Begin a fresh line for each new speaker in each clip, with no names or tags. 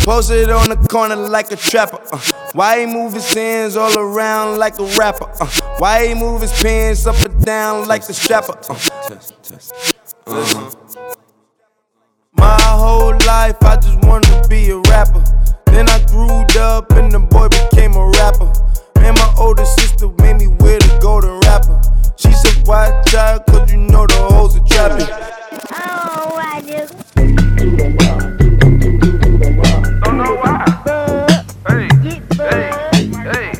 Posted on the corner like a trapper. Why he move his hands all around like a rapper? Why he move his pants up and down like a strapper? My whole life I just wanted to be a rapper. Then I grew up and the boy became a rapper. Man, my older sister made me wear the golden rapper. She said, watch out, cause you know the hoes are trapping.
Oh, why, nigga?
Don't know why. Hey, hey, hey.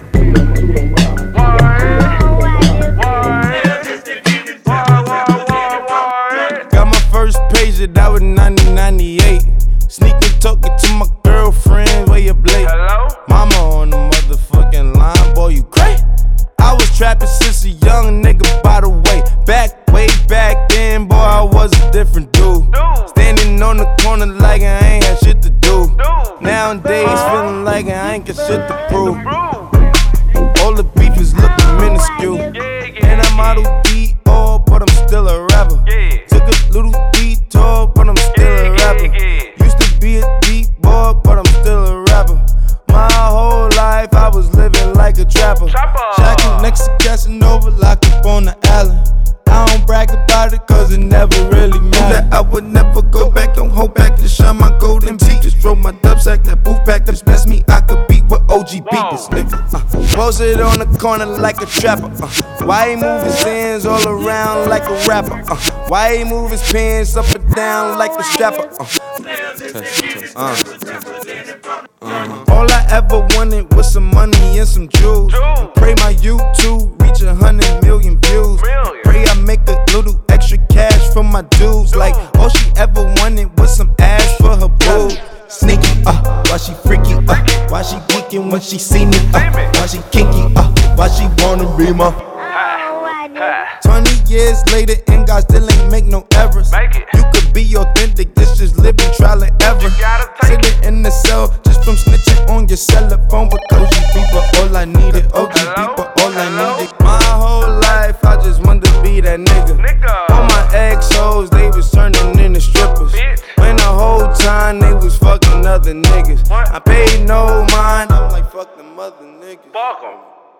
Got my first page that was 1998. Sneaking talking to my girlfriend, way up late.
Hello?
Mama on the motherfucking line, boy, you crazy. I was trapping since a young nigga, by the way. Way back then, boy, I was a different dude. Standing on the corner like I ain't had shit to do. Nowadays, feeling like I ain't got shit to prove. All the beef is looking minuscule. And I'm model D.O., but I'm still a rapper. Took a little detour, but I'm still a rapper. Used to be a deep boy, but I'm still a rapper. My whole life I was living like a trapper. Shacking next to Casanova, locked up on the island. I don't brag about it cause it never really mattered. That I would never go back, don't hold back to shine my golden teeth. Just throw my dub sack, that booth pack, that's best me. I could beat with OG beaters, nigga. Posted on the corner like a trapper. Why he move his hands all around like a rapper? Why he move his pants up and down like a strapper? All I ever wanted was some money and some jewels. Pray my YouTube reach 100 million views. Pray I make a little extra cash for my dudes. Like all she ever wanted was some ass for her boo. Sneaky, why she freaky, why she geeking when she see me, why she kinky, why she wanna be my 20 years later and God still ain't make no errors. You could be authentic, this just living trial and error. Sitting in the cell just from snitching on your cell phone. But OG people, all I needed, OG people, all I needed. My whole life I just wanted to be that nigga. All my ex-hoes, they was turning into strippers. When the whole time they was fucking other niggas. I paid no mind, I'm like fuck them other niggas.
Fuck 'em.